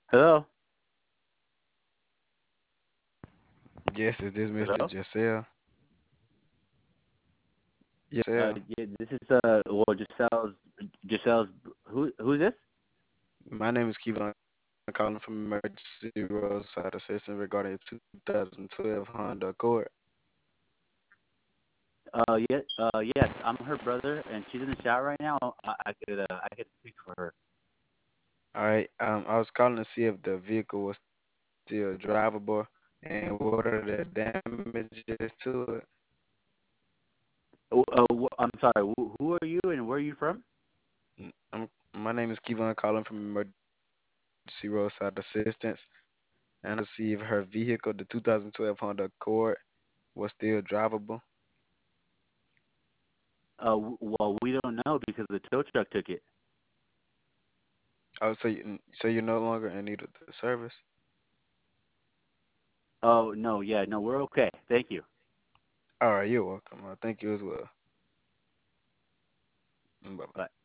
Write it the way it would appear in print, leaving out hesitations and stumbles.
Hello? Yes, is this Mr. Hello? Giselle? Giselle. Yeah, this is well, Giselle's. Who's this? My name is Kevon. I'm calling from Emergency Roadside Assistance regarding a 2012 Honda Accord. Yes, I'm her brother, and she's in the shower right now. I could speak for her. All right. I was calling to see if the vehicle was still drivable and what are the damages to it. I'm sorry. Who are you, and where are you from? My name is Kevon calling from Emergency Roadside Assistance, and to see if her vehicle, the 2012 Honda Accord, was still drivable. Well, we don't know because the tow truck took it. Oh, so you're no longer in need of the service? Oh no, yeah, no, we're okay. Thank you. All right, you're welcome. Thank you as well. Bye. Bye.